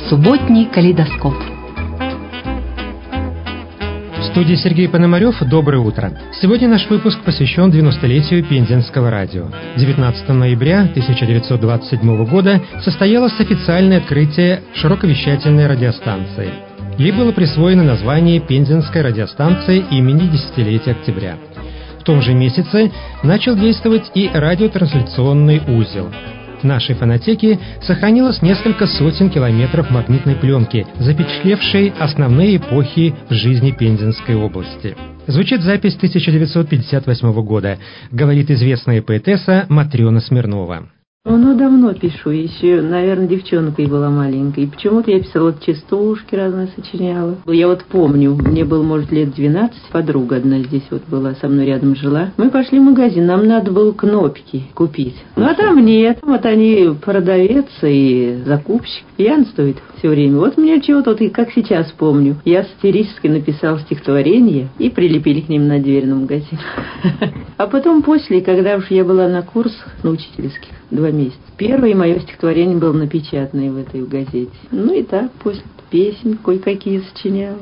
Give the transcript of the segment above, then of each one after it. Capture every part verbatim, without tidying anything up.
Субботний калейдоскоп. В студии Сергей Пономарев. Доброе утро. Сегодня наш выпуск посвящен девяностолетию Пензенского радио. девятнадцатого ноября тысяча девятьсот двадцать седьмого года состоялось официальное открытие широковещательной радиостанции. Ей было присвоено название Пензенской радиостанции имени десятилетия октября. В том же месяце начал действовать и радиотрансляционный узел. В нашей фонотеке сохранилось несколько сотен километров магнитной пленки, запечатлевшей основные эпохи в жизни Пензенской области. Звучит запись тысяча девятьсот пятьдесят восьмого года, говорит известная поэтесса Матрена Смирнова. Ну, давно пишу, еще, наверное, девчонкой была маленькой. И почему-то я писала вот частушки разные, сочиняла. Я вот помню, мне было, может, лет двенадцать, подруга одна здесь вот была, со мной рядом жила. Мы пошли в магазин, нам надо было кнопки купить. Ну, а там нет. Вот они, продавец и закупщик, пьянствует все время. Вот мне чего-то, вот, как сейчас помню, я сатирически написала стихотворение и прилепили к ним на дверь на магазин. А потом после, когда уж я была на курсах, на учительских, два месяца. Первое мое стихотворение было напечатанное в этой газете. Ну и так, после песен кое-какие сочиняла.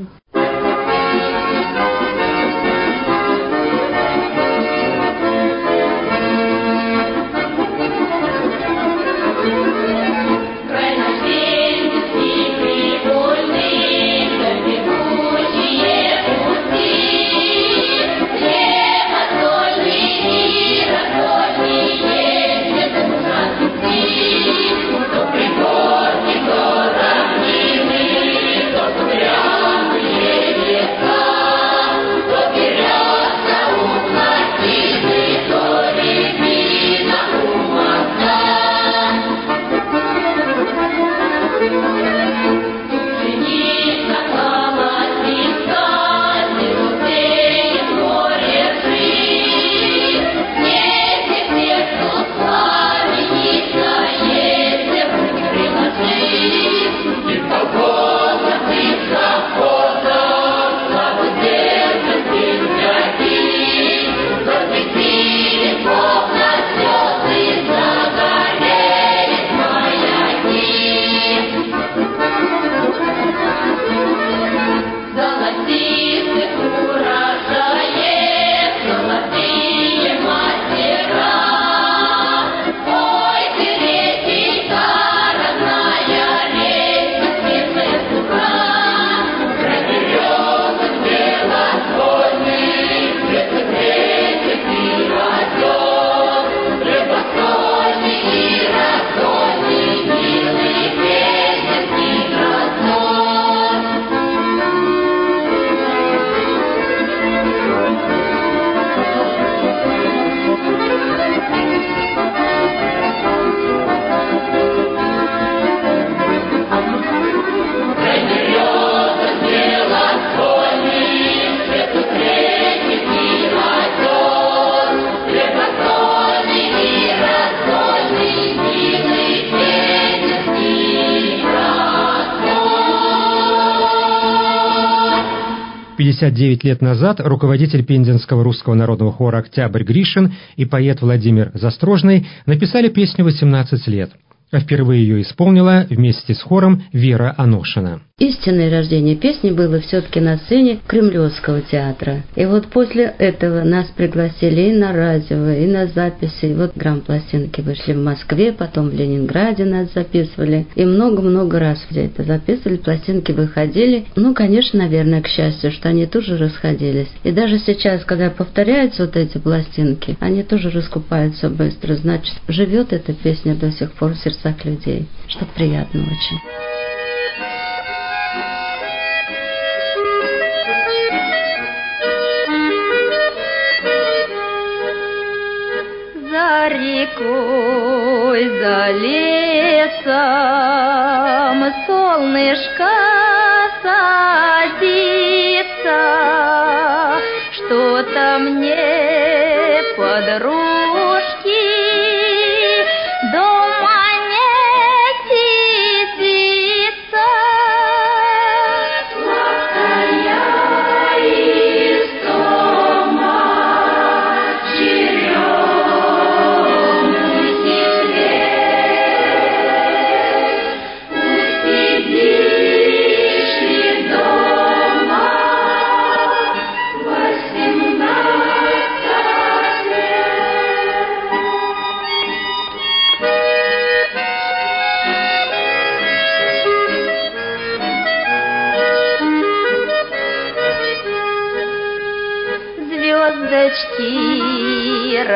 пятьдесят девять лет назад руководитель Пензенского русского народного хора «Октябрь» Гришин и поэт Владимир Застрожный написали песню «восемнадцать лет». А впервые ее исполнила вместе с хором Вера Аношина. Истинное рождение песни было все-таки на сцене Кремлевского театра. И вот после этого нас пригласили и на радио, и на записи. И вот грампластинки вышли в Москве, потом в Ленинграде нас записывали. И много-много раз все это записывали, пластинки выходили. Ну, конечно, наверное, к счастью, что они тоже расходились. И даже сейчас, когда повторяются вот эти пластинки, они тоже раскупаются быстро. Значит, живет эта песня до сих пор в сердцах людей, что приятно очень. За рекой, за лесом солнышко садится, что-то мне подружки дома не сидится. Сладкая истома, черемухи свет, пусть сидит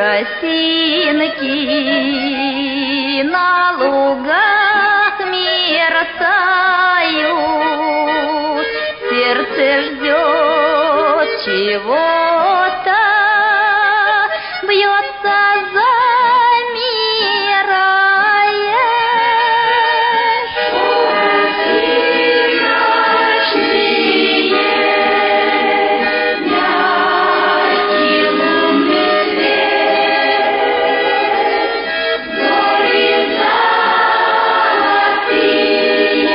росинки на лугах мерцают, сердце ждет чего-то, бьется замирая. Мягкий лунный свет, зори золотые,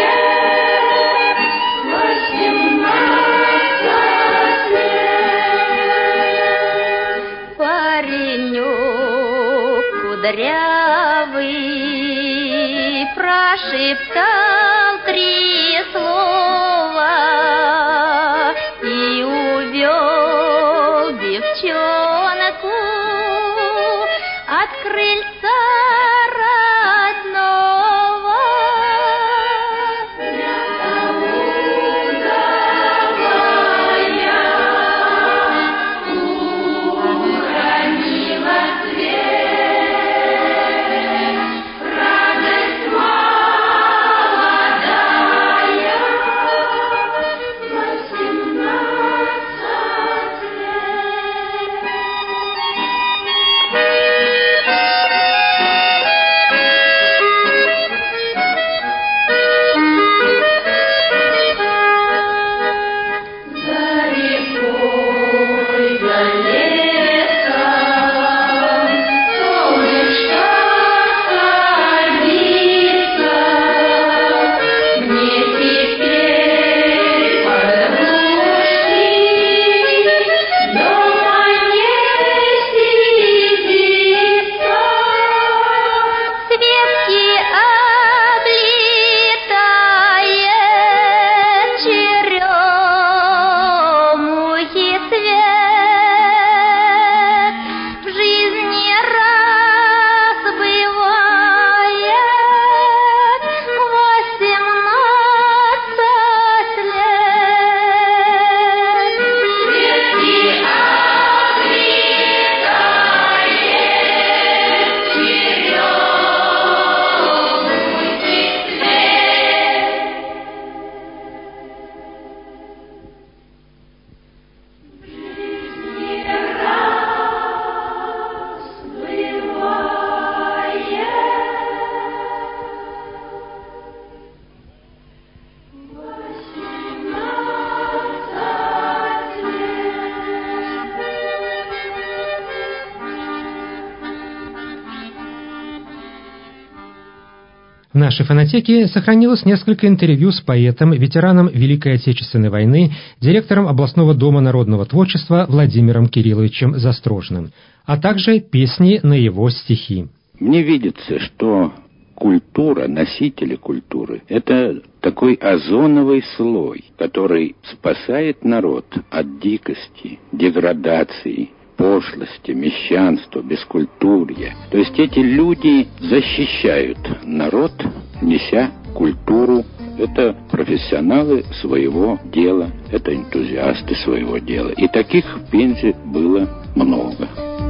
восемнадцать лет. Паренек кудрявый прошептал три слова и увел девчонку от крыльца родного. Уронила цвет, радость молодая, восемнадцать лет. За рекой, за лесом солнышко садится. Мне теперь, подружки, дома не сидится. Светки облетает черемухи цвет. В жизни раз бывает восемнадцать лет. Светки облетает черемухи В нашей фонотеке сохранилось несколько интервью с поэтом, ветераном Великой Отечественной войны, директором областного дома народного творчества Владимиром Кирилловичем Застрожным, а также песни на его стихи. Мне видится, что культура, носители культуры — это такой озоновый слой, который спасает народ от дикости, деградации, пошлости, мещанства, бескультурья. То есть эти люди защищают народ, неся культуру. Это профессионалы своего дела, это энтузиасты своего дела. И таких в Пензе было много.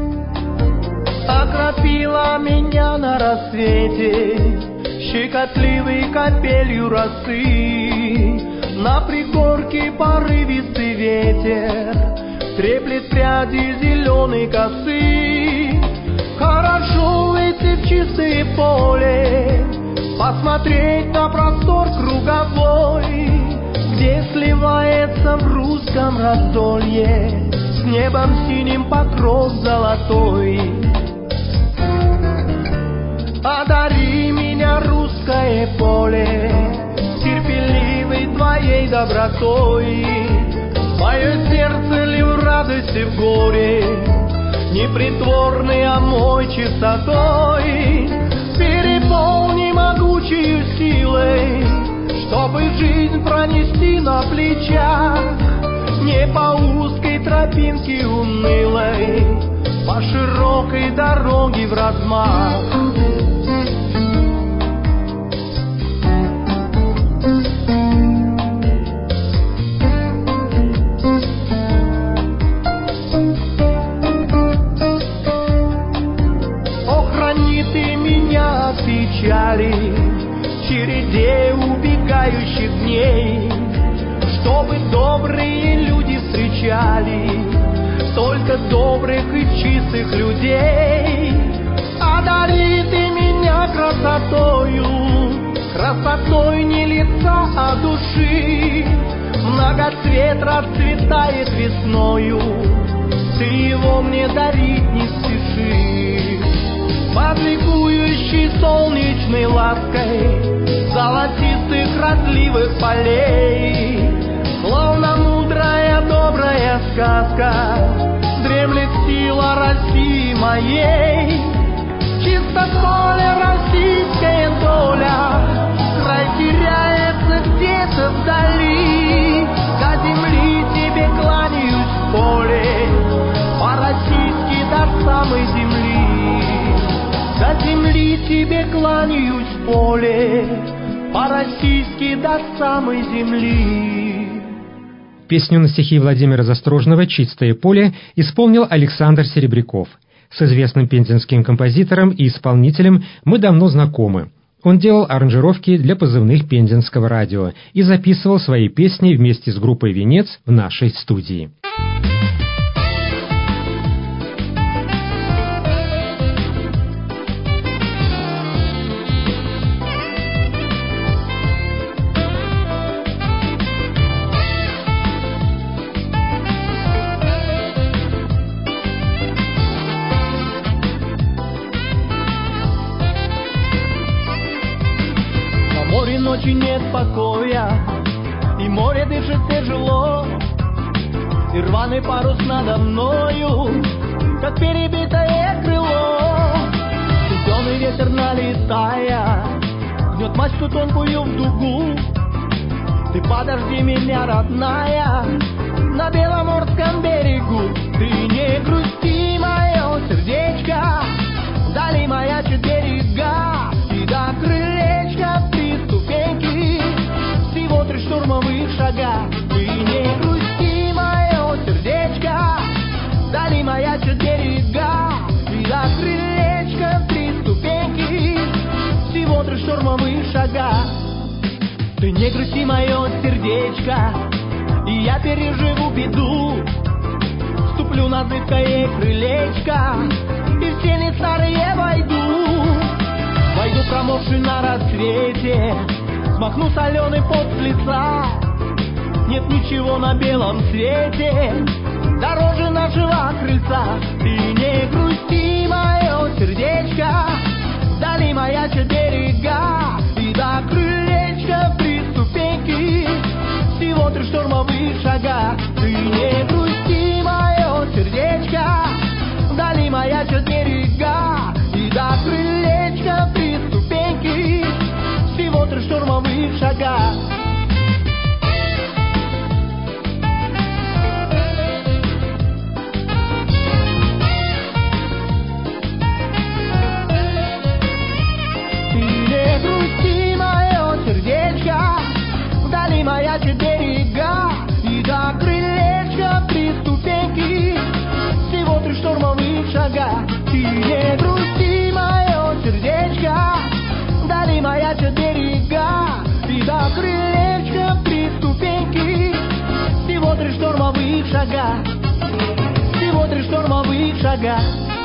Окропила меня на рассвете щекотливой капелью росы. На пригорке порывистый ветер треплет пряди зеленой косы. Хорошо выйти в чистое поле, посмотреть на простор круговой, где сливается в русском раздолье с небом синим покров золотой. Одари меня, русское поле, терпеливой твоей добротой. Мое сердце ли в радости, в горе, непритворный, а мой чистотой. Переполни могучей силой, чтобы жизнь пронести на плечах, не по узкой тропинке унылой, по широкой дороге в размах. ты меня от печали, череде убегающих дней, чтобы добрые люди встречали только добрых и чистых людей. Одари ты меня красотою, красотой не лица, а души. Многоцвет расцветает весною, ты его мне дарить не спеши. Под ликующей солнечной лаской золотистых разливых полей, словно мудрая добрая сказка, дремлет сила России моей. Чисто поле российская доля, край теряется где-то вдали. До земли тебе кланяюсь в поле, по-российски до самой земли. До земли тебе кланяюсь в поле, по-российски до самой земли. Песню на стихи Владимира Застрожного «Чистое поле» исполнил Александр Серебряков. С известным пензенским композитором и исполнителем мы давно знакомы. Он делал аранжировки для позывных Пензенского радио и записывал свои песни вместе с группой «Венец» в нашей студии. Ночи нет покоя, и море дышит тяжело, и рваный парус надо мною, как перебитое крыло. Студеный ветер налетая, гнет мачту тонкую в дугу. Ты подожди меня, родная, на Беломорском берегу. Ты не грусти, мое сердечко, вдали маячит берега, и до крылечка всего три штурмовых шага. Ты не грусти, мое сердечко, вдали маячат берега, и до крылечка три ступеньки, всего три штурмовых шага. Ты не грусти, мое сердечко, и я переживу беду. Ступлю на зыбкое крылечко, и в сени старые войду. Войду промокший на рассвете, смахну соленый пот с лица. Нет ничего на белом свете дороже нашего крыльца. Ты не грусти, мое сердечко, вдали маячат берега, и до крылечка три ступеньки, всего три штурмовых шага. Ты не грусти, мое сердечко, вдали маячат берега, и до крылечка три ступеньки, всего три штурмовых шага. Ты не грусти, мое сердечко, вдали маячат берега, и до крылечка три ступеньки, всего три штурмовых шага. Ты не грусти, мое сердечко, вдали маячат берега, и до крылечка три ступеньки, всего три штурмовых шага, всего три штурмовых шага.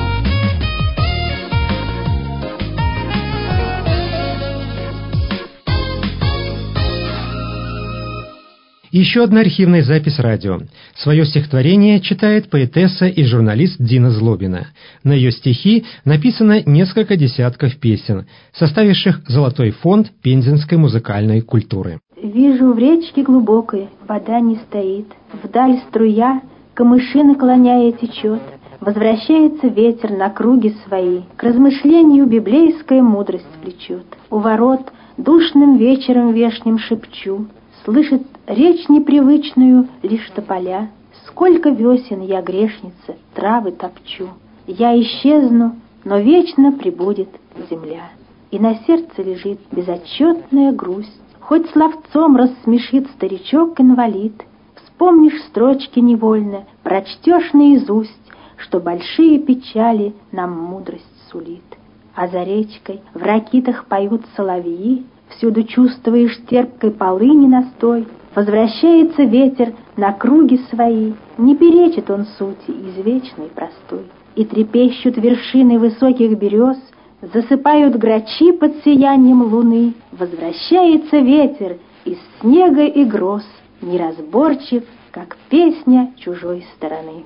Еще одна архивная запись радио. Свое стихотворение читает поэтесса и журналист Дина Злобина. На ее стихи написано несколько десятков песен, составивших золотой фонд пензенской музыкальной культуры. Вижу в речке глубокой вода не стоит, вдаль струя, камыши наклоняя течет. Возвращается ветер на круги свои, к размышлению библейская мудрость влечет. У ворот душным вечером вешним шепчу, слышит речь непривычную лишь тополя. Сколько весен я, грешница, травы топчу. Я исчезну, но вечно пребудет земля. И на сердце лежит безотчетная грусть. Хоть словцом рассмешит старичок-инвалид, вспомнишь строчки невольно, прочтешь наизусть, что большие печали нам мудрость сулит. А за речкой в ракитах поют соловьи, всюду чувствуешь терпкой полыни настой. Возвращается ветер на круги свои, не перечит он сути извечной простой. И трепещут вершины высоких берез, засыпают грачи под сиянием луны. Возвращается ветер из снега и гроз, неразборчив, как песня чужой стороны.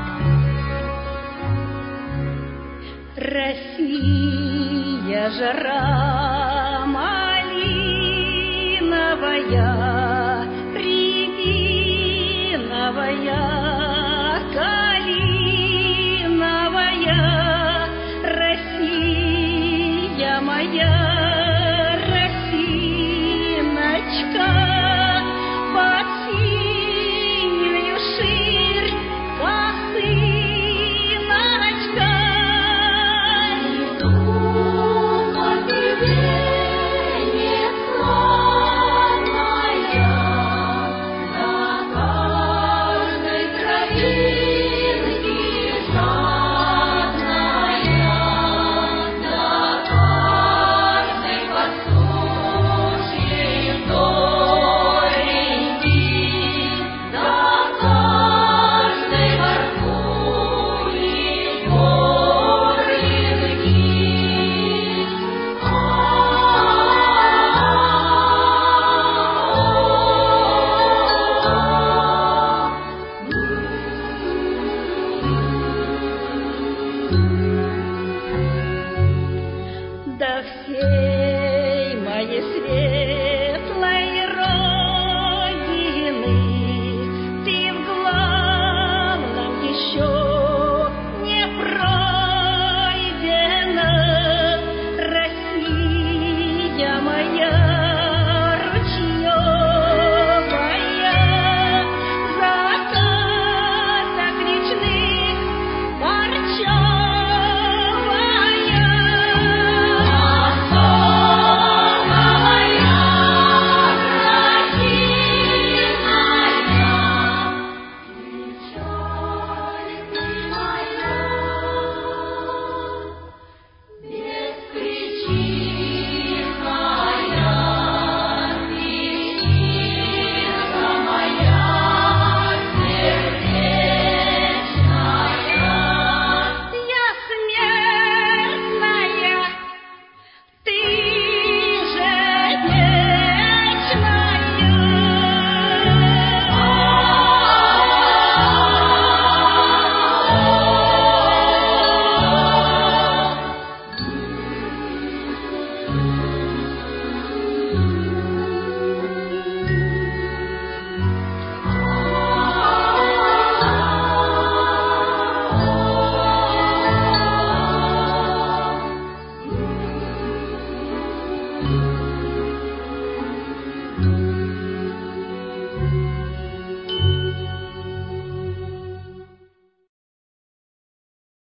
Россия же